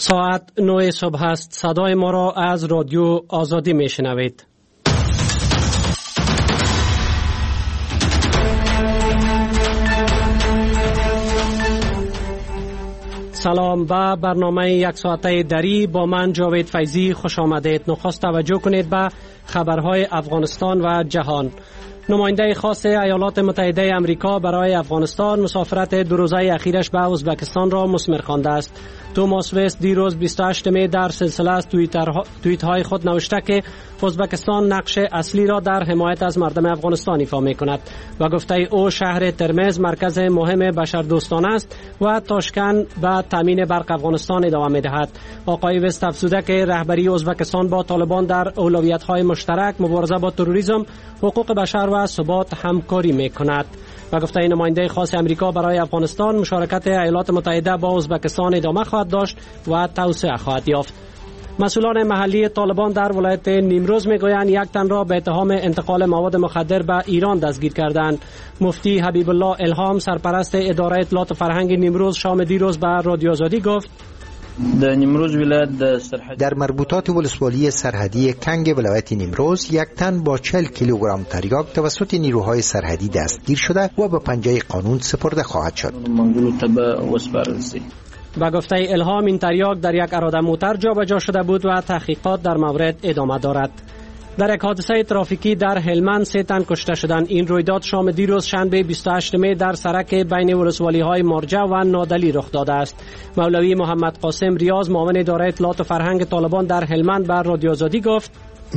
ساعت 9 صبح است. صدای ما را از رادیو آزادی می شنوید. سلام به برنامه یک ساعته دری با من جاوید فیضی خوش آمدید. نخست توجه کنید به خبرهای افغانستان و جهان. نماینده خاص ایالات متحده آمریکا برای افغانستان مسافرت دو روزه اخیرش به ازبکستان را مثمر خوانده است. توماس وست دیروز 28 می در سلسله از توییت های خود نوشته که ازبکستان نقش اصلی را در حمایت از مردم افغانستان ایفا می کند و گفته او شهر ترمز مرکز مهم بشردوستانه است و تاشکند به تامین برق افغانستان ادامه می دهد. آقای وست افزوده که رهبری ازبکستان با طالبان در اولویت های مشترک، مبارزه با تروریسم، حقوق بشر و ثبات همکاری می کند. و گفته نماینده خاص امریکا برای افغانستان مشارکت ایالات متحده با ازبکستان ادامه خواهد داشت و توسعه خواهد یافت. مسئولان محلی طالبان در ولایت نیمروز میگویند یک تن را به اتهام انتقال مواد مخدر به ایران دستگیر کردند. مفتی حبیب الله الهام سرپرست اداره اطلاعات فرهنگ نیمروز شام دیروز به رادیو آزادی گفت در مربوطات ولسوالی سرحدی کنگ ولایت نیمروز یک تن با 40 کیلوگرم تریاک توسط نیروهای سرحدی دستگیر شده و به پنجه قانون سپرده خواهد شد. با گفته الهام این تریاک در یک اراده موتر جابجا شده بود و تحقیقات در مورد ادامه دارد. در یک حادثه ترافیکی در هلمند 3 تن کشته شدند. این رویداد شام دیروز شنبه 28 می در سرک بین ولسوالی‌های مارجه و نادلی رخ داده است. مولوی محمد قاسم ریاض معاون اداره اطلاعات و فرهنگ طالبان در هلمند بر رادیو آزادی گفت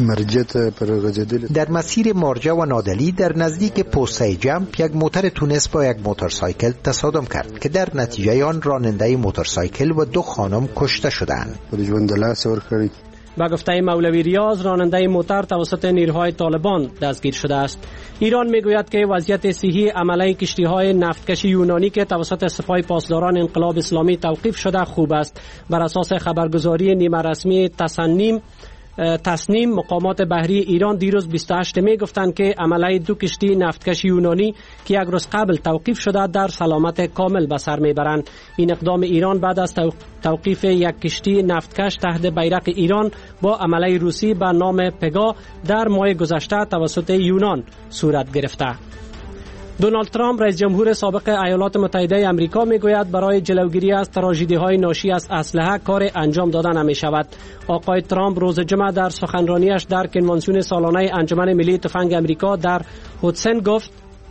در مسیر مارجه و نادلی در نزدیک پوسته جمپ یک موتر تونس با یک موتورسایکل تصادم کرد که در نتیجه آن راننده موتورسایکل و 2 خانم کشته شدند. با گفته مولوی ریاض راننده موتر توسط نیروهای طالبان دستگیر شده است. ایران میگوید که وضعیت صحی عمله کشتی‌های نفتکش یونانی که توسط سپاه پاسداران انقلاب اسلامی توقیف شده خوب است. بر اساس خبرگزاری نیمه رسمی تصنیم مقامات بحری ایران دیروز 28 می گفتند که عمله 2 کشتی نفتکش یونانی که یک روز قبل توقیف شده در سلامت کامل به سر میبرند. این اقدام ایران بعد از توقیف یک کشتی نفتکش تحت بیرق ایران با عمله روسی به نام پگا در ماه گذشته توسط یونان صورت گرفته. دونالد ترامپ رئیس جمهور سابق ایالات متحده آمریکا میگوید برای جلوگیری از تراژدی‌های ناشی از اسلحه کار انجام داده نمی شود. آقای ترامپ روز جمعه در سخنرانیش در کنوانسیون سالانه انجمن ملی تفنگ آمریکا در هودسن گفت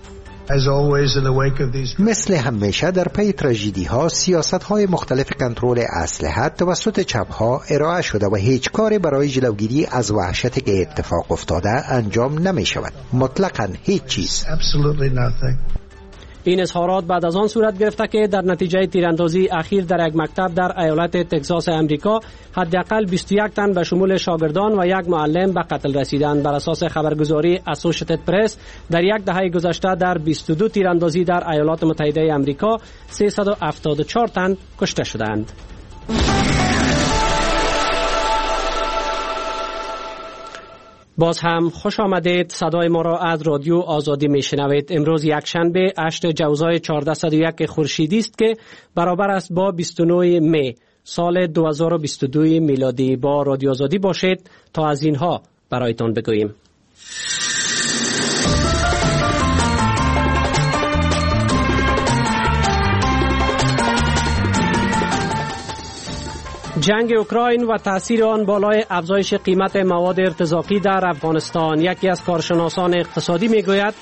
مثل همیشه در پی تراژدی ها سیاست های مختلف کنترل اسلحه توسط چپ ها ارائه شده و هیچ کاری برای جلوگیری از وحشتی که اتفاق افتاده انجام نمی شود. مطلقاً هیچ چیز. این اظهارات بعد از آن صورت گرفته که در نتیجه تیراندازی اخیر در یک مکتب در ایالت تگزاس امریکا حداقل 21 تن به شمول شاگردان و یک معلم به قتل رسیدند. بر اساس خبرگزاری اسوشیتد پرس در یک دهه گذشته در 22 تیراندازی در ایالات متحده امریکا 374 تن کشته شدند. باز هم خوش آمدید. صدای ما را از رادیو آزادی می شنوید. امروز یک شنبه 8 جوزای 1401 خورشیدی است که برابر است با 29 می سال 2022 میلادی. با رادیو آزادی باشید تا از اینها برایتان بگوییم. جنگ اوکراین و تأثیر آن بالای افزایش قیمت مواد ارتزاقی در افغانستان. یکی از کارشناسان اقتصادی میگوید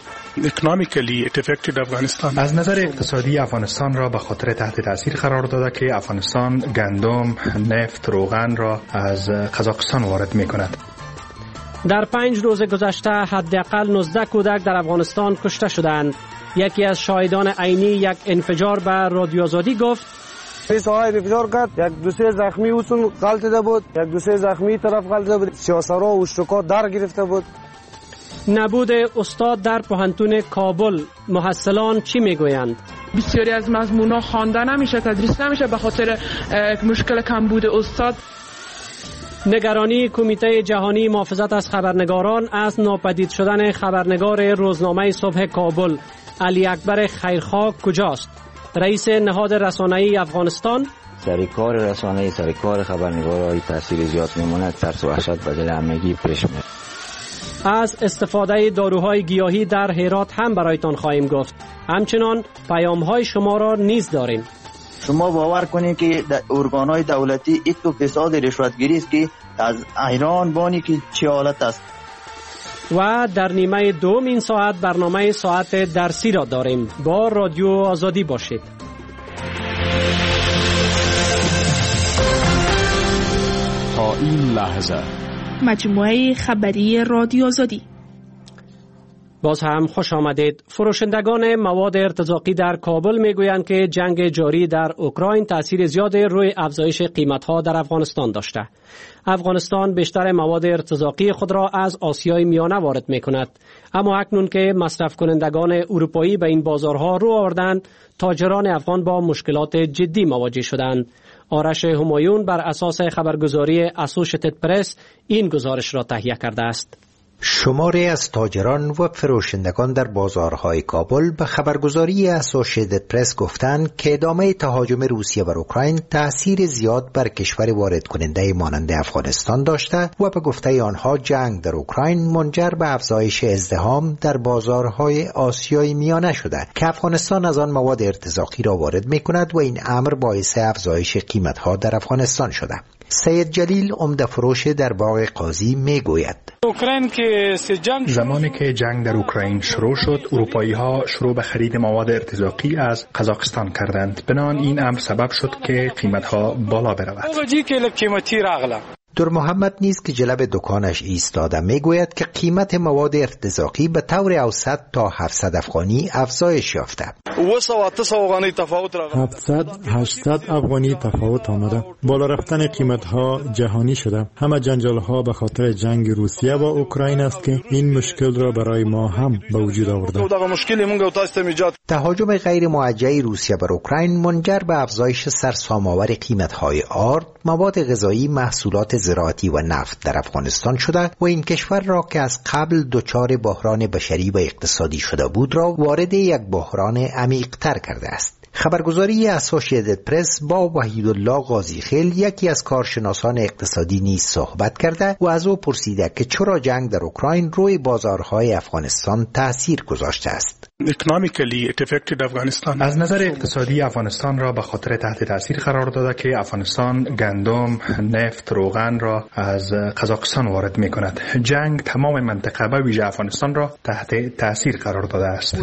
از نظر اقتصادی افغانستان را به خاطر تحت تاثیر قرار داده که افغانستان گندم، نفت، روغن را از قزاقستان وارد می کند. در 5 روز گذشته حداقل 19 کودک در افغانستان کشته شدند. یکی از شاهدان عینی یک انفجار به رادیو آزادی گفت ساعت انفجار کرد، یک 2-3 زخمی اوسون غلطیده بود، یک 2-3 زخمی طرف غلطیده بود، سیاسرا و شکا در گرفته بود. نبود استاد در پوهنتون کابل، محصلان چی میگویند؟ بسیاری از مضمون‌ها خوانده نمیشه، تدریس نمیشه به خاطر مشکل کمبود استاد. نگرانی کمیته جهانی محافظت از خبرنگاران از ناپدید شدن خبرنگار روزنامه صبح کابل علی اکبر خیرخواه کجاست؟ رئیس نهاد رسانه‌ای افغانستان: سرکار رسانه‌ای، سرکار خبرنگارای تاثیر زیاد میمونه، ترس و وحشت بدل همگی پیش میاد. از استفاده داروهای گیاهی در هرات هم برایتان خواهیم گفت. همچنان پیام‌های شما را نیز داریم. شما باور کنید که ارگان‌های دولتی 1% رشوتگیری است که از ایران بانی که چه حالت است. و در نیمه دوم این ساعت برنامه ساعت درسی را داریم. با رادیو آزادی باشید. تا این لحظه مجموعه خبری رادیو آزادی. باز هم خوش آمدید. فروشندگان مواد ارتزاقی در کابل میگویند که جنگ جاری در اوکراین تاثیر زیاد روی افزایش قیمت‌ها در افغانستان داشته. افغانستان بیشتر مواد ارتزاقی خود را از آسیای میانه وارد می‌کند، اما اکنون که مصرف کنندگان اروپایی به این بازارها رو آوردند، تاجران افغان با مشکلات جدی مواجه شدند. آرش همایون بر اساس خبرگزاری اسوشیتد پرس این گزارش را تهیه کرده است. شماری از تاجران و فروشندگان در بازارهای کابل به خبرگزاری اسوشیتد پرس گفتند که ادامه تهاجم روسیه بر اوکراین تأثیر زیاد بر کشور وارد کننده مانند افغانستان داشته و به گفته آنها جنگ در اوکراین منجر به افزایش ازدحام در بازارهای آسیای میانه شده که افغانستان از آن مواد ارتزاقی را وارد می‌کند و این امر باعث افزایش قیمت‌ها در افغانستان شده. سید جلیل عمده فروش در باغ قاضی میگوید: زمانی که جنگ در اوکراین شروع شد، اروپایی ها شروع به خرید مواد ارتزاقی از قزاقستان کردند. بنابراین این امر سبب شد که قیمت ها بالا برود. در محمد نیز که جلب دکانش ایستاده میگوید که قیمت مواد ارتزاقی به طور اوسط تا 700 افغانی افزایش یافته. 700-800 افغانی تفاوت آمده. بالا رفتن قیمت ها جهانی شده. همه جنجال ها به خاطر جنگ روسیه با اوکراین است که این مشکل را برای ما هم به وجود آورده. تهاجم غیر موجه روسیه بر اوکراین منجر به افزایش سرسام‌آور قیمت های آرد، مواد غذایی، محصولات زراعتی و نفت در افغانستان شده و این کشور را که از قبل دچار بحران بشری و اقتصادی شده بود را وارد یک بحران عمیق‌تر کرده است. خبرگزاری اسوشیتد پرس با وحیدالله قاضیخیل، یکی از کارشناسان اقتصادی، نیز صحبت کرده و از او پرسیده که چرا جنگ در اوکراین روی بازارهای افغانستان تأثیر گذاشته است. از نظر اقتصادی افغانستان را به خاطر تحت تأثیر قرار داده که افغانستان گندم، نفت، روغن را از قزاقستان وارد می کند. جنگ تمام منطقه به ویژه افغانستان را تحت تأثیر قرار داده است.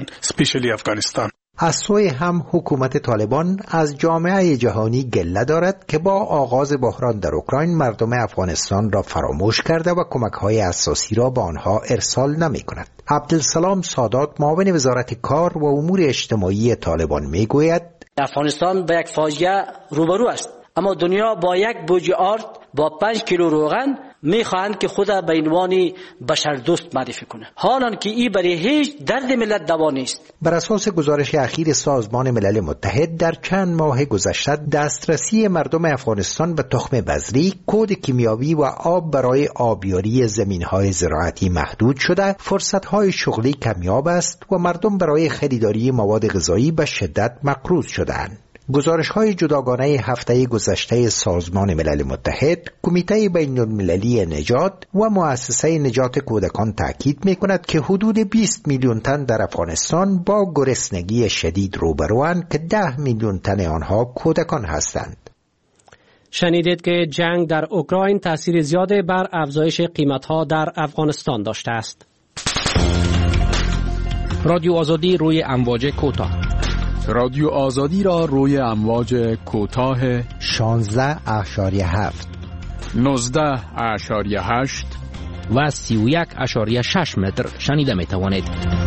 از سوی هم حکومت طالبان از جامعه جهانی گله دارد که با آغاز بحران در اوکراین مردم افغانستان را فراموش کرده و کمک‌های اساسی را به آنها ارسال نمی‌کند. عبدالسلام سادات، معاون وزارت کار و امور اجتماعی طالبان میگوید: افغانستان به یک فاجعه روبرو است، اما دنیا با یک بوجه آرد با 5 کیلو روغن میخواهند که خود به عنوان بشر دوست معرفی کنه، حالان که این برای هیچ درد ملت دوا نیست. بر اساس گزارش اخیر سازمان ملل متحد، در چند ماه گذشته دسترسی مردم افغانستان به تخم بذری، کود کیمیاوی و آب برای آبیاری زمین‌های زراعتی محدود شده، فرصت‌های شغلی کمیاب است و مردم برای خریداری مواد غذایی به شدت مقروض شده‌اند. گزارش‌های جداگانه هفته گذشته سازمان ملل متحد، کمیته بین‌المللی نجات و مؤسسه نجات کودکان تاکید می‌کند که حدود 20 میلیون تن در افغانستان با گرسنگی شدید روبروند که 10 میلیون تن آنها کودکان هستند. شنیدید که جنگ در اوکراین تأثیر زیاده بر افزایش قیمت‌ها در افغانستان داشته است. رادیو آزادی روی امواج کوتاه. رادیو آزادی را روی امواج کوتاه 16.7 19.8 و 31.6 متر شنیده می توانید.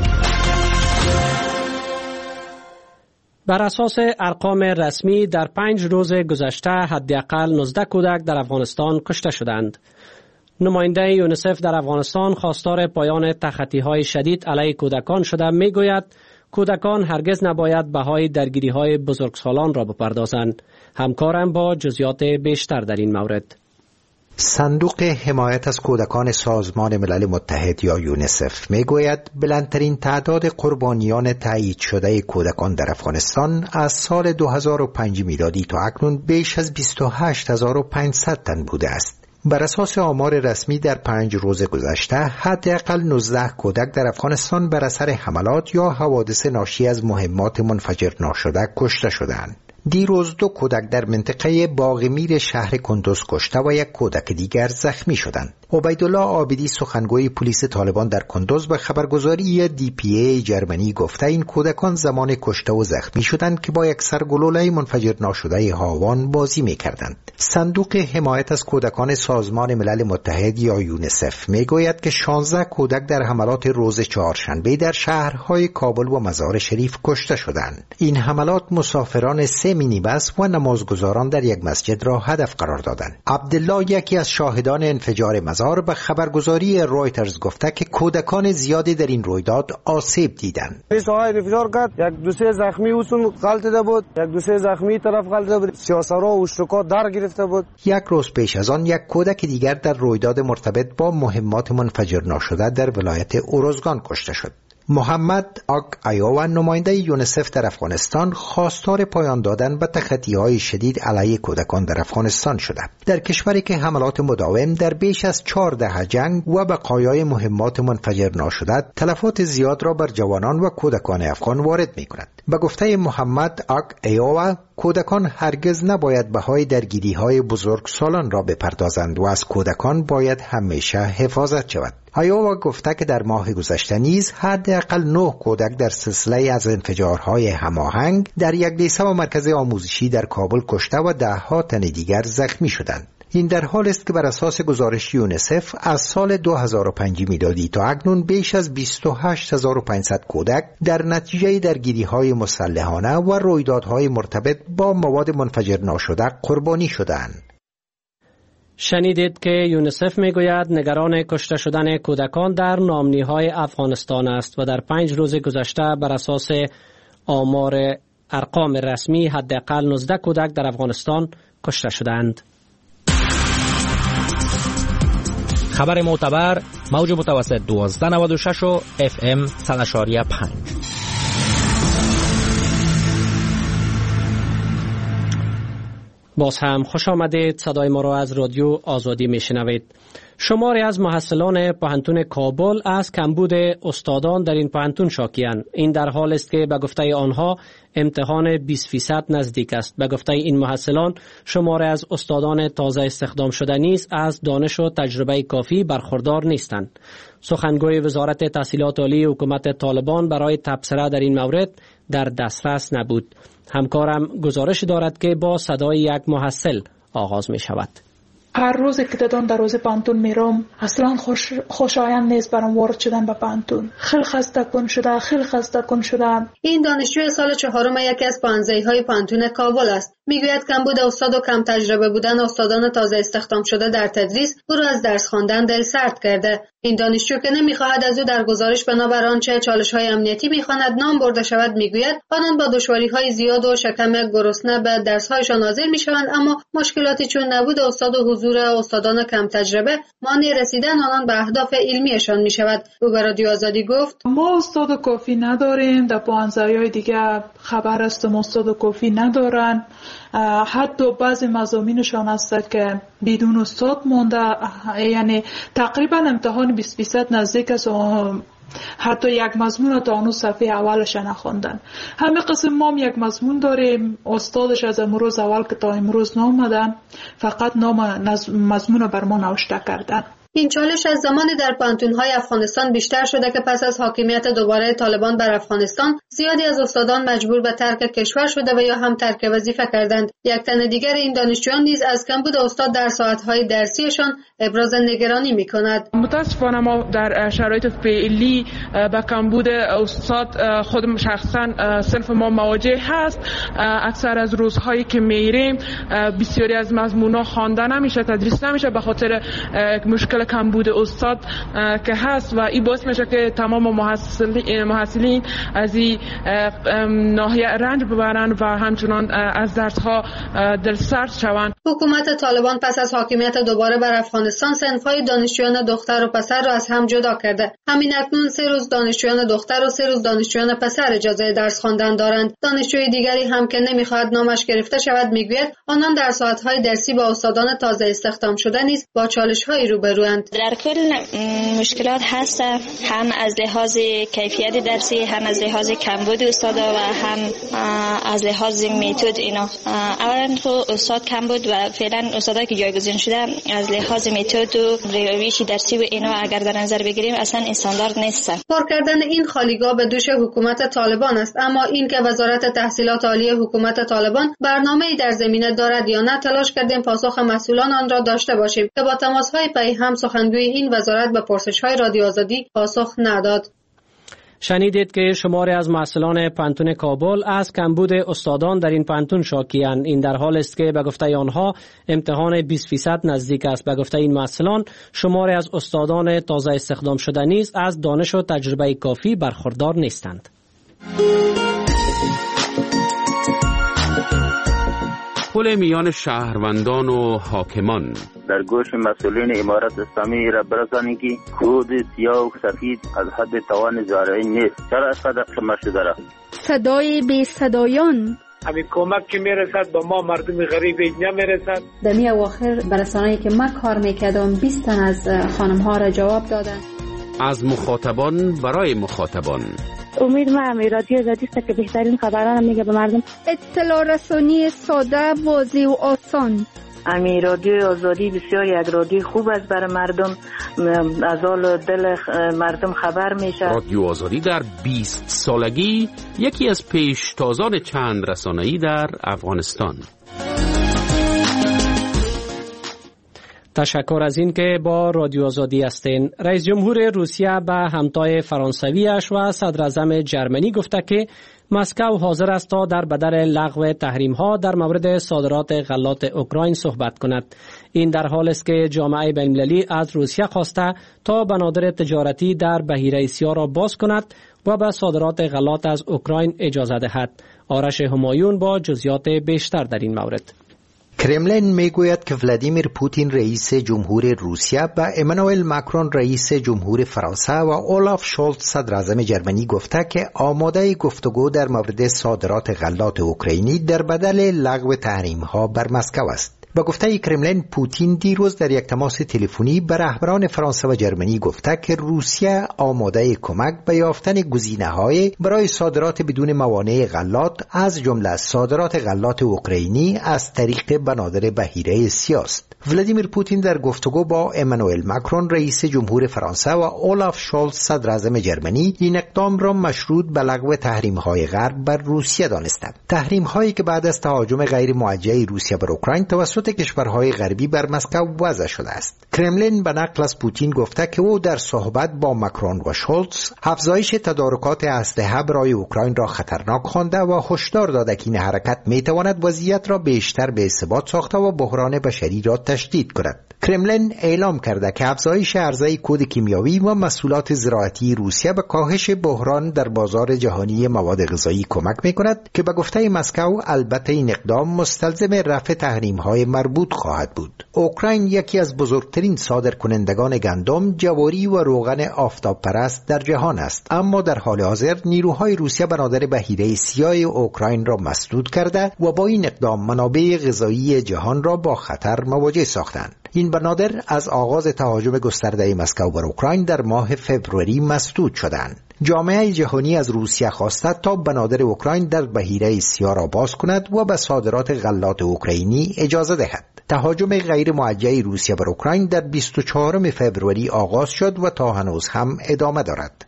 بر اساس ارقام رسمی در 5 روز گذشته حداقل 19 کودک در افغانستان کشته شدند. نماینده یونیسف در افغانستان خواستار پایان تخطی‌های شدید علیه کودکان شده میگوید کودکان هرگز نباید بهای درگیری‌های بزرگسالان را بپردازند. همکارم با جزئیات بیشتر در این مورد. صندوق حمایت از کودکان سازمان ملل متحد یا یونیسف میگوید بلندترین تعداد قربانیان تایید شده کودکان در افغانستان از سال 2005 میلادی تا اکنون بیش از 28500 تن بوده است. بر اساس آمار رسمی در 5 روز گذشته حداقل 19 کودک در افغانستان بر اثر حملات یا حوادث ناشی از مهمات منفجر ناشده کشته شدند. دیروز 2 کودک در منطقه باغمیر شهر کندوز کشته و 1 کودک دیگر زخمی شدند. عبیدالله عابدی سخنگوی پلیس طالبان در کندوز به خبرگزاری DPA جرمنی گفته این کودکان زمان کشته و زخمی شدند که با یک سرگلوله منفجر ناشده هاوان بازی می‌کردند. صندوق حمایت از کودکان سازمان ملل متحد یا یونیسف میگوید که 16 کودک در حملات روز چهارشنبه در شهرهای کابل و مزار شریف کشته شدند. این حملات مسافران 3 مینیبس و نمازگزاران در یک مسجد را هدف قرار دادند. عبدالله یکی از شاهدان انفجار مزار به خبرگزاری رویترز گفته که کودکان زیادی در این رویداد آسیب دیدند. انفجار کرد، 1-2 زخمی اوسون غلطیده بود، 1-2 زخمی طرف غلطیده بود، سیاسرا و اشتکا در گرفته بود. 1 روز پیش از آن 1 کودک دیگر در رویداد مرتبط با مهمات منفجر ناشده در ولایت اوروزگان کشته شد. محمد آگ ایووا نماینده یونیسف در افغانستان خواستار پایان دادن به تخطی‌های شدید علیه کودکان در افغانستان شده. در کشوری که حملات مداوم در بیش از 4 دهه جنگ و بقایای مهمات منفجر ناشده تلفات زیاد را بر جوانان و کودکان افغان وارد می‌کند. به گفته محمد آگ ایووا کودکان هرگز نباید بهای درگیری‌های بزرگسالان را بپردازند و از کودکان باید همیشه حفاظت شود. ایووا گفته که در ماه گذشته نیز حداقل 9 کودک در سلسله از انفجارهای هماهنگ در یک لیسه و مرکز آموزشی در کابل کشته و 10 تن دیگر زخمی شدند. این در حال است که بر اساس گزارش یونیسف از سال 2005 میلادی تا اکنون بیش از 28500 کودک در نتیجه درگیری‌های مسلحانه و رویدادهای مرتبط با مواد منفجر ناشده قربانی شدند. شنیدید که یونیسف میگوید نگران کشته شدن کودکان در نامنی‌های افغانستان است و در 5 روز گذشته بر اساس آمار ارقام رسمی حداقل 19 کودک در افغانستان کشته شدند. خبر معتبر موج متوسط 1296 و FM 100.5. باز هم خوش آمدید. صدای ما را از رادیو آزادی میشنوید. شماری از محصلان پانتون کابل از کمبود استادان در این پانتون شاکی‌اند. این در حال است که به گفته آنها امتحان 20% نزدیک است. به گفته این محصلان شماری از استادان تازه استخدام شده نیز از دانش و تجربه کافی برخوردار نیستند. سخنگوی وزارت تحصیلات عالی حکومت طالبان برای تبصره در این مورد در دسترس نبود. همکارم گزارش دارد که با صدای یک محصل آغاز می شود. هر روز که دادن در روز پانتون میرم اصلا خوشایند نیست برام وارد شدن به پانتون. خیلی خسته کن شده. این دانشجوی سال 4 یکی از پانزه‌های پانتون کابل است. میگوید کمبود استاد و کم تجربه بودن استادان تازه استخدام شده در تدریس او را از درس خواندن دل سرد کرده. این دانشجو که نمیخواهد از او در گزارش بنابر آنچه چالش‌های امنیتی میخواند نام برده شود میگوید آنان با دشواری‌های زیاد و شکم گرسنه به درس‌هایشان حاضر میشوند، اما مشکلاتی چون نبود استاد و حضور استادان کم تجربه مانع رسیدن آنان به اهداف علمیشان میشود. او به رادیو آزادی گفت ما استاد کافی نداریم. در پانزه‌های دیگه خبر است استاد کافی ندارن. حتی بعضی مضامینشان هست که بدون استاد مونده، یعنی تقریبا امتحان 20% نزدیک است. حتی یک مضمون تا اون صفحه اولش نخوندن. همه قسم ما هم یک مضمون داریم، استادش از امروز اول که تا امروز نامدن، فقط نام مضمون بر ما نوشته کردن. این چالش از زمانی در پانتون‌های افغانستان بیشتر شده که پس از حاکمیت دوباره طالبان بر افغانستان زیادی از استادان مجبور به ترک کشور شده و یا هم ترک وظیفه کردند. یک تن دیگر این دانشجویان نیز از کمبود استاد در ساعت‌های درسیشان ابراز نگرانی می‌کند. متاسفانه ما در شرایط فعلی با کمبود استاد خودم شخصا صنف ما مواجه هست. اکثر از روزهایی که میریم بسیاری از مضمون‌ها خوانده نمیشه، تدریس نمیشه به خاطر مشکل کمبود استاد که هست و این باعث میشه که تمام محصلین از این ناحیه رنج ببرن و همچنان از درس‌ها دلسرد شوند. حکومت طالبان پس از حاکمیت دوباره بر افغانستان صنف‌های دانشجویان دختر و پسر را از هم جدا کرده. همین اکنون 3 روز دانشجویان دختر و 3 روز دانشجویان پسر اجازه درس خواندن دارند. دانشجوی دیگری هم که نمی‌خواهد نامش گرفته شود میگوید آنان در ساعت‌های درسی با استادان تازه استخدام شده نیز با چالش‌هایی روبروند. در کل مشکلات هست، هم از لحاظ کیفیت درسی، هم از لحاظ کمبود استادا و هم از لحاظ متد. اینا اولا تو استاد کم بود و فعلا استادایی که جایگزین شده از لحاظ متد و روش درسی و اینا اگر در نظر بگیریم اصلا استاندارد نیست. پر کردن این خالیگاه به دوش حکومت طالبان است، اما این که وزارت تحصیلات عالی حکومت طالبان برنامه‌ای در زمینه دارد یا نه تلاش کردیم پاسخ مسئولان آن را داشته باشیم که با تماس‌های پی هم سخنگوی این وزارت به پرسش‌های رادیو آزادی پاسخ نداد. شنیدید که شماری از مسئولان پانتون کابل از کمبود استادان در این پانتون شاکی‌اند. این در حال است که به گفته آنها امتحان 20% نزدیک است. به گفته این مسئولان شماری از استادان تازه استخدام شده نیز از دانش و تجربه کافی برخوردار نیستند. پل میان شهروندان و حاکمان در گوش مسئولین امارت اسلامی را برسانی که کود سیاه و سفید از حد توان زارعی نیست. چرا از قدر شما شده را؟ صدای بی صدایان همین کمک که میرسد با ما مردم غریب اینجا میرسد. در می اواخر برسانه‌ای که من کار میکردم 20 تن از خانم ها را جواب دادن. از مخاطبان برای مخاطبان. امید ما رادیو آزادی است که بهترین خبران میگه به مردم. اطلاع رسانی ساده، واضح و آسان. امی رادیو آزادی بسیار یک رادیو خوب است برای مردم، از حال دل مردم خبر میشه. رادیو آزادی در 20 سالگی یکی از پیشتازان چند رسانه‌ای در افغانستان. تشکر از این که با رادیو آزادی هستین. رئیس جمهور روسیه به همتای فرانسویش و صدر اعظم جرمنی گفته که مسکو حاضر است تا در بدل لغو تحریم ها در مورد صادرات غلات اوکراین صحبت کند. این در حال است که جامعه بین المللی از روسیه خواسته تا بنادر تجارتی در بحیره سیاه را باز کند و به صادرات غلات از اوکراین اجازه دهد. آرش همایون با جزئیات بیشتر در این مورد. کرملین میگوید که ولادیمیر پوتین رئیس جمهور روسیه و امانوئل ماکرون رئیس جمهور فرانسه و اولاف شولز صدر اعظم جرمنی گفته که آماده گفتگو در مورد صادرات غلات اوکراینی در بدل لغو تحریم‌ها بر مسکو است. با گفته کرملین، پوتین دیروز در یک تماس تلفنی به رهبران فرانسه و جرمنی گفته که روسیه آماده کمک به یافتن گزینه‌های برای صادرات بدون موانع غلات، از جمله صادرات غلات اوکراینی از طریق بنادر بحیره سیاه است. ولادیمیر پوتین در گفتگو با امانوئل ماکرون رئیس جمهور فرانسه و اولاف شولز صدر اعظم جرمنی این اقدام را مشروط به لغو تحریم‌های غرب بر روسیه دانستند. تحریم‌هایی که بعد از تهاجم غیر موجه روسیه بر اوکراین توسط کشورهای غربی بر مسکو وضع شده است. کرملین به نقل از پوتین گفته که او در صحبت با ماکرون و شولز افزایش تدارکات اسلحه برای اوکراین را خطرناک خوانده و هشدار داده که این حرکت میتواند وضعیت را بیشتر به ثبات ساخته و بحران بشری را تشدید کند. کرملین اعلام کرده که افزایش عرضه کود کیمیاوی و محصولات زراعتی روسیه به کاهش بحران در بازار جهانی مواد غذایی کمک می‌کند که به گفته مسکو البته این اقدام مستلزم رفع تحریم‌های مربوط خواهد بود. اوکراین یکی از بزرگترین صادرکنندگان گندم، جواری و روغن آفتاب پرست در جهان است، اما در حال حاضر نیروهای روسیه بنادر بحیره سیاه اوکراین را مسدود کرده و با این اقدام منابع غذایی جهان را با خطر مواجه ساختند. این بنادر از آغاز تهاجم گسترده مسکو بر اوکراین در ماه فوریه مسدود شدند. جامعه جهانی از روسیه خواسته تا بنادر اوکراین در بحیره سیاه را باز کند و به صادرات غلات اوکراینی اجازه دهد. تهاجم غیر موجه روسیه بر اوکراین در 24 فوریه آغاز شد و تا هنوز هم ادامه دارد.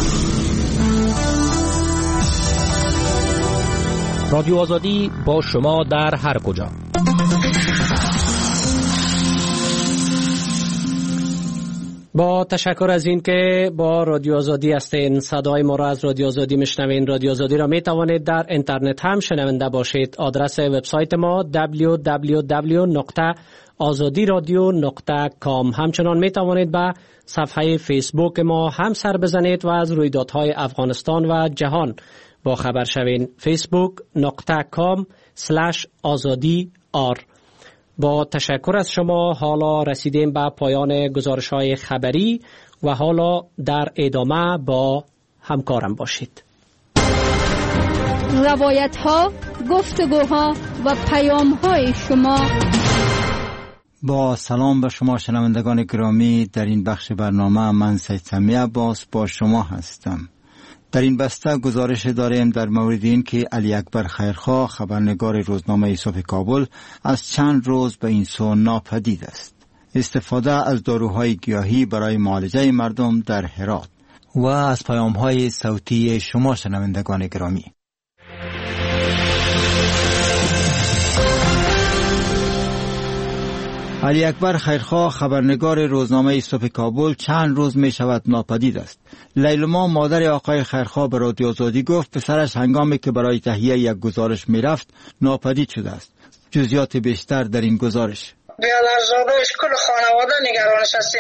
رادیو آزادی با شما در هر کجا. با تشکر از این که با رادیو آزادی هستین. صدای ما را از رادیو آزادی میشنوین. رادیو آزادی را می توانید در اینترنت هم شنونده باشید. آدرس وبسایت ما www.azadiradio.com. همچنان می توانید به صفحه فیسبوک ما هم سر بزنید و از رویدادهای افغانستان و جهان با خبر شوین. facebook.com/azadi.r. با تشکر از شما حالا رسیدیم به پایان گزارش‌های خبری و حالا در ادامه با همکارم باشید. روایت‌ها، گفتگوها و پیام‌های شما. با سلام به شما شنوندگان گرامی، در این بخش برنامه من سید سمی عباس با شما هستم. در این بسته گزارش داریم در مورد این که علی اکبر خیرخواه، خبرنگار روزنامه صبح کابل، از چند روز به این سو ناپدید است. استفاده از داروهای گیاهی برای معالجه مردم در هرات و از پیام‌های صوتی شما شنوندگان گرامی. علی اکبر خیرخواه، خبرنگار روزنامه صبح کابل، چند روز می شود ناپدید است. لیلما، مادر آقای خیرخواه، به رادیو آزادی گفت پسرش هنگامی که برای تهیه یک گزارش می رفت ناپدید شده است. جزئیات بیشتر در این گزارش. بیادرزادهش کل خانواده نگرانش هستیم.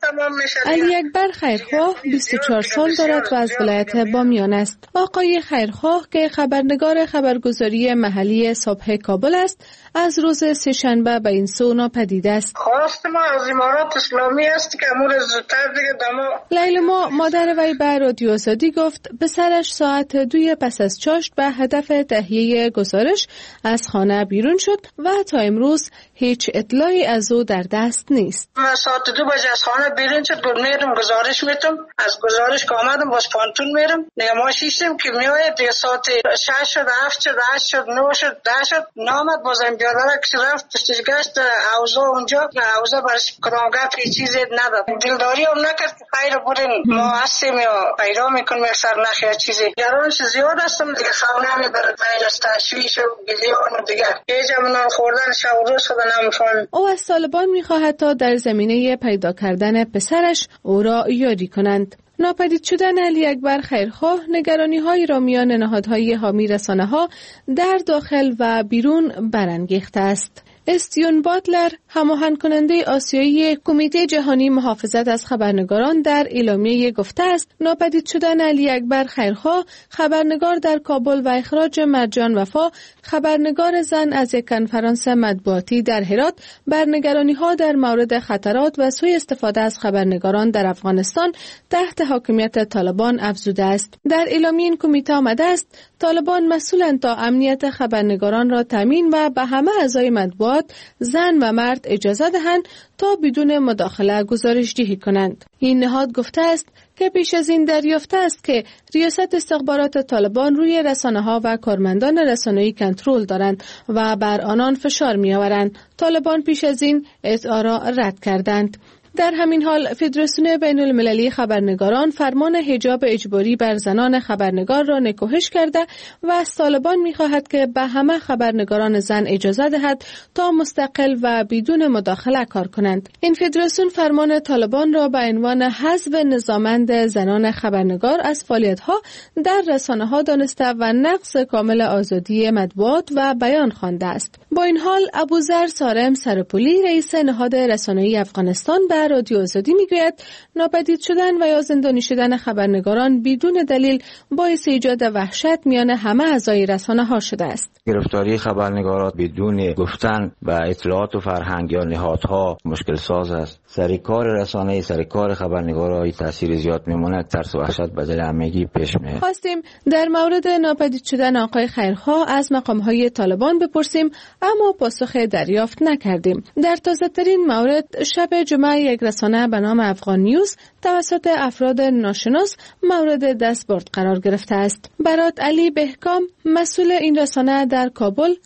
علی اکبر خیرخواه 24 سال دارد و از ولایت بامیان است. آقای خیرخواه که خبرنگار خبرگزاری محلی صبح کابل است، از روز سه‌شنبه به این سو ناپدید است. خواست ما از امارات اسلامی است که امور زودتر دیگه دما. لیلما، مادر وی به رادیو آزادی گفت پسرش ساعت 2 پس از چاشت به هدف تهیه گزارش از خانه بیرون شد و تا امروز هیچ اطلاعی از او در دست نیست. من ساعت 2 بجه از خانه بیرون شد، میرم گزارش میتم. از گزارش که آمدم باز پانتون میرم. نگاه شیشتم که میآید دیگه ساعت 6 شد، 7 شد، 8 شد، 9 شد، 10 شد. نامد بازم بیادره که رفت پشتش گشت حوزه اونجا. حوزه برش کرامگاه که چیزی نداد. دلداری هم نکرد که خیر برین ما هستیم یا پیدا میکنیم یک سرنخ یا چیزی. گرانش زیاد هستم دیگه، خونه میبرد میل از تشویش و گلیان و دیگه. یه جمعنا خوردن شب روز خدا نمیفهم. او از طالبان میخواهد تا در زمینه پیدا کردن پسرش او را یاری کنند. ناپدید شدن علی اکبر خیرخواه نگرانی‌هایی را میان نهادهای حامی رسانه‌ها در داخل و بیرون برانگیخته است. استیون باتلر، هماهنگ کننده آسیایی کمیته جهانی محافظت از خبرنگاران، در اعلامیه گفته است ناپدید شدن علی اکبر خیرخواه، خبرنگار در کابل، و اخراج مرجان وفا، خبرنگار زن، از یک کنفرانس مطبوعاتی در هرات بر نگرانی‌ها در مورد خطرات و سوء استفاده از خبرنگاران در افغانستان تحت حاکمیت طالبان افزوده است. در اعلامیه این کمیته آمده است طالبان مسئولند تا امنیت خبرنگاران را تامین و به همه اعضای مطبوعات، زن و مرد، اجازه دهند تا بدون مداخله گزارش‌دهی کنند. این نهاد گفته است که پیش از این دریافته است که ریاست استخبارات طالبان روی رسانه‌ها و کارمندان رسانه‌ای کنترل دارند و بر آنان فشار می‌آورند. طالبان پیش از این ادعا را رد کردند. در همین حال فدراسیون بین المللی خبرنگاران فرمان حجاب اجباری بر زنان خبرنگار را نکوهش کرده و از طالبان می‌خواهد که به همه خبرنگاران زن اجازه دهد تا مستقل و بدون مداخله کار کنند. این فدراسیون فرمان طالبان را به عنوان حذف نظاممند زنان خبرنگار از فعالیت‌ها در رسانه‌ها دانسته و نقض کامل آزادی مطبوعات و بیان خوانده است. با این حال ابوذر سارم سرپولی، رئیس نهاد رسانه‌ای افغانستان، به رادیو آزادی میگوید ناپدید شدن و یا زندانی شدن خبرنگاران بدون دلیل باعث ایجاد وحشت میان همه اعضای رسانه‌ها شده است. گرفتاری خبرنگاران بدون گفتن و اطلاعات و فرهنگ یا نهادها مشکل ساز است. سرکار رسانه‌ای، سرکار خبرنگارای تاثیر زیاد میمونه، ترس و وحشت به دل همگی پیش میاد. خواستیم در مورد ناپدید شدن آقای خیرخواه از مقام‌های طالبان بپرسیم، اما پاسخ دریافت نکردیم. در تازه‌ترین مورد، شب جمعه یک رسانه به نام افغان نیوز توسط افراد ناشناس مورد دستبرد قرار گرفته است. برات علی بهکام، مسئول این رسانه در کابل،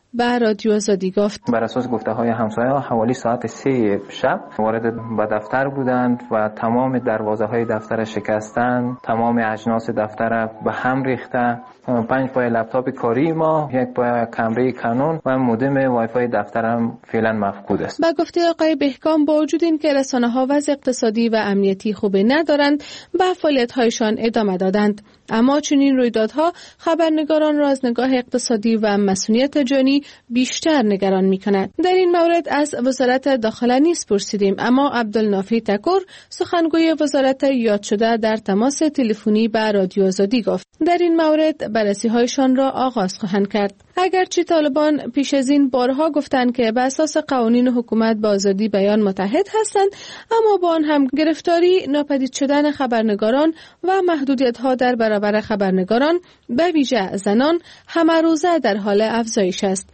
به رادیو آزادی گفت. بر اساس گفته‌های همسایه‌ها حوالی ساعت 3 شب وارد به دفتر بودند و تمام دروازه‌های دفتر شکستند، تمام اجناس دفتر به هم ریخته، 5 پای لپتاپ کاری ما، 1 پای کامره کانون و مودم وای فای دفترم فعلا مفقود است. با گفته آقای بهکام با وجود اینکه رسانه‌ها وضع اقتصادی و امنیتی خوبی ندارند، به فعالیت‌هایشان ادامه دادند. اما چنین رویدادها خبرنگاران را از نگاه اقتصادی و مسئولیت جانی بیشتر نگران می‌کند. در این مورد از وزارت داخله نیز پرسیدیم، اما عبدالنافی تکور سخنگوی وزارت یاد شده در تماس تلفنی با رادیو آزادی گفت در این مورد بررسی‌هایشان را آغاز خواهند کرد. اگرچه طالبان پیش از این بارها گفتند که به اساس قوانین حکومت با آزادی بیان متحد هستند، اما با آن هم گرفتاری، ناپدید شدن خبرنگاران و محدودیت‌ها در برابر خبرنگاران به ویژه زنان همه روزه در حال افزایش است.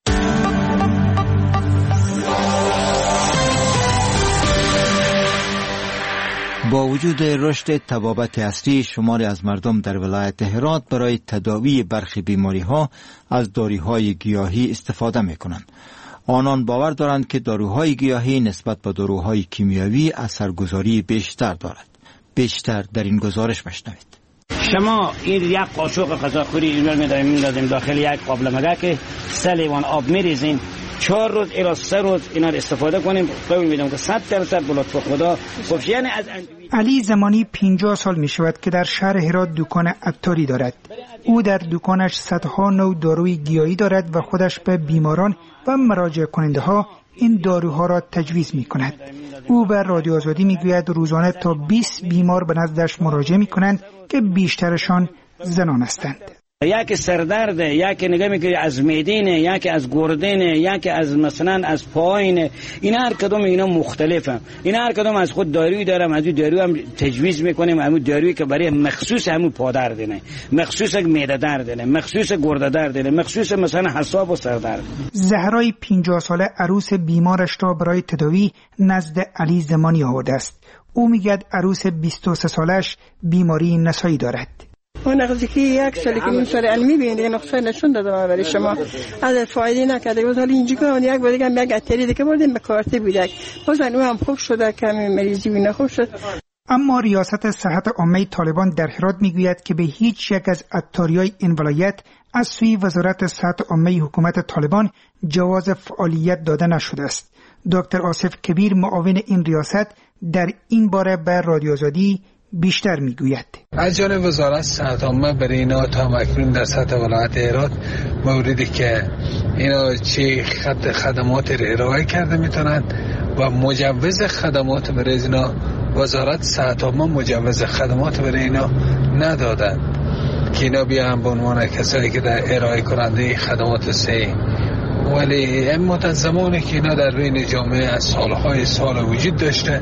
با وجود رشد طبابت اصلی، شماری از مردم در ولایت هرات برای تداوی برخی بیماری‌ها از داروهای گیاهی استفاده می‌کنند. آنان باور دارند که داروهای گیاهی نسبت به داروهای کیمیایی اثرگذاری بیشتر دارد. بیشتر در این گزارش بشنوید. شما این یک قاشق غذاخوری اینو می‌دادیم داخل یک قابل مگک، 3 لیوان آب می‌ریزین، 4 روز الی 3 روز اینا رو استفاده کنیم. قول میدم که 100% بلوط به خدا. خب یعنی از علی زمانی 50 سال می شود که در شهر هرات دکان عطاری دارد. او در دکانش صدها نوع داروی گیاهی دارد و خودش به بیماران و مراجع کننده ها این داروها را تجویز می کند. او به رادیو آزادی می گوید روزانه تا 20 بیمار به نزدش مراجعه می کنند که بیشترشان زنان هستند. یک سردرد، یک نگاه میکنی از میدینه، یک از گردنه، یک از مثلا از پایینه، اینا هر کدوم اینا مختلفه. اینا هر کدوم از خود دارویی دارم، از دارو هم تجویز میکنیم، همون دارویی که برای مخصوص همون پادردنه، مخصوص معده دردنه، مخصوص گرده دردنه، مخصوص مثلا حساب و سردرد. زهرای 50 ساله عروس بیمارش را برای تداوی نزد علی زمانی آورده است. او میگه عروس 23 سالش بیماری نسایی دارد. اون نزدیکی 1 سال که این سال علمی بینید نقصه نشون دادم برای شما از فایده نکرده. بود حالا اینجا که یک بار دیگه هم یک اتری دیگه بردیم به کارت بودک بازن او هم خوب شده، کمی مریضی و خوب شد. اما ریاست صحت عامه طالبان در هرات میگوید که به هیچ یک از عطاریای این ولایت از سوی وزارت صحت عامه حکومت طالبان جواز فعالیت داده نشده است. دکتر آصف کبیر معاون این ریاست در این باره به رادیو آزادی بیشتر میگوید. از جانب وزارت صحت عامه برای اینا تا مکنون در سطح ولایت هرات موردی که اینا چه خدمات را ارائه کرده میتونند و مجوز خدمات برای اینا وزارت صحت عامه مجوز خدمات برای اینا ندادند که اینا بیان به عنوان کسایی که در ارائه کننده خدمات صحی. ولی این مدت زمانی که اینا در بین جامعه از سالهای سال وجود داشته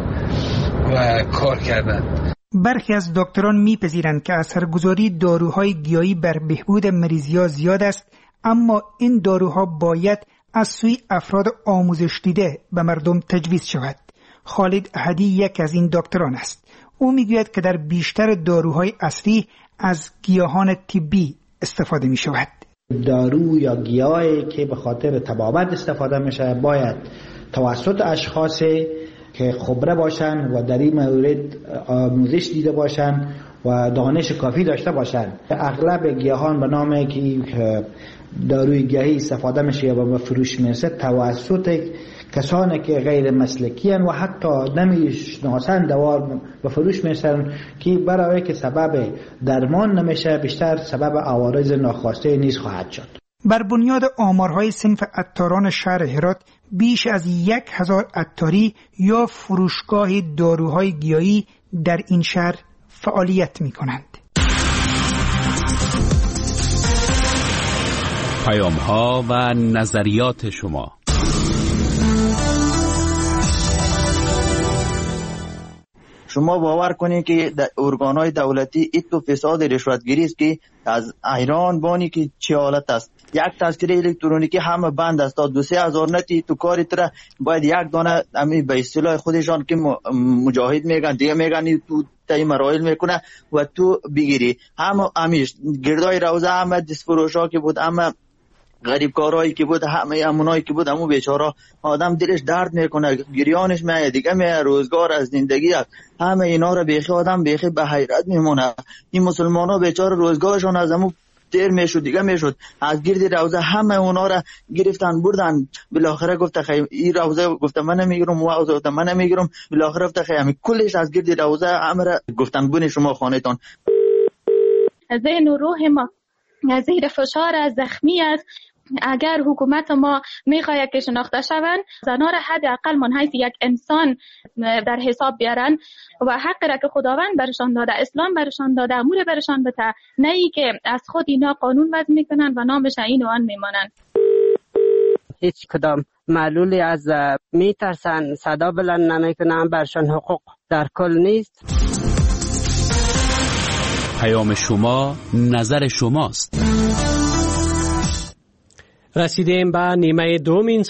و کار کردند. برخی از دکتران میپذیرند که اثرگذاری داروهای گیاهی بر بهبود مریضی‌ها زیاد است، اما این داروها باید از سوی افراد آموزش دیده به مردم تجویز شود. خالد احدی یک از این دکتران است. او میگوید که در بیشتر داروهای اصلی از گیاهان طبی استفاده می شود. دارو یا گیاهی که به خاطر طبابت استفاده میشه باید توسط اشخاص که خبره باشن و در این مورد آموزش دیده باشن و دانش کافی داشته باشن. اغلب گیاهان به نام که داروی گیاهی استفاده میشه و به فروش میرسه توسط کسانی که غیر مسلکی هستند و حتی نمیشناسند دوا به فروش میرسن که برای که سبب درمان نمیشه بیشتر سبب عوارض ناخواسته نیز خواهد شد. بر بنیاد آمارهای صنف عطاران شهر هرات بیش از 1000 عطاری یا فروشگاه داروهای گیاهی در این شهر فعالیت می کنند. پیام‌ها و نظریات شما. شما باور کنید که ارگان‌های دولتی ایتو فساد رشوتگیری است که از ایران بانی که چه حالت است. یک تذکره الکترونیکی همه بند است تا 2-3 هزار نتی تو کاری تر باید یک دانه همین به اصطلاح خودشان که مجاهد میگن دیگه میگن تو تای مراحل میکنه و تو بگیری هم همیش گردای روزه هم دستفروشا که بود هم غریب کارهایی که بود، همه امونایی که بود، همون بیچاره آدم دلش درد میکنه، گریانش میاد دیگه، میاد روزگار از زندگی است. همه اینا رو بیخی آدم بیخی به حیرت میمونه. این مسلمانا بیچاره روزگارشون از همون دیر میشد دیگه میشد، از گرد روزه همه اونا را گرفتن بردن. بالاخره گفته خیلی این روزه گفته من نمیگیرم، و روزه گفته من نمیگیرم. بالاخره گفته خیلی کلش از گرد روزه امر گفتن بون شما خانهتان. ذهن و روح ما زیر فشار از زخمی است. اگر حکومت ما میخواهد که شناخته شوند، زنان را حداقل منحیث یک انسان در حساب بیارن و حق را که خداوند برشان داده، اسلام برشان داده، امور برشان بده، نه ای که از خود اینا قانون وضع میکنن و نامش این و آن میمانند. هیچ کدام معلولی از میترسن، صدا بلند نمیکنن، برشان حقوق در کل نیست. پیام شما، نظر شماست. رسیدیم به نیمه دوم این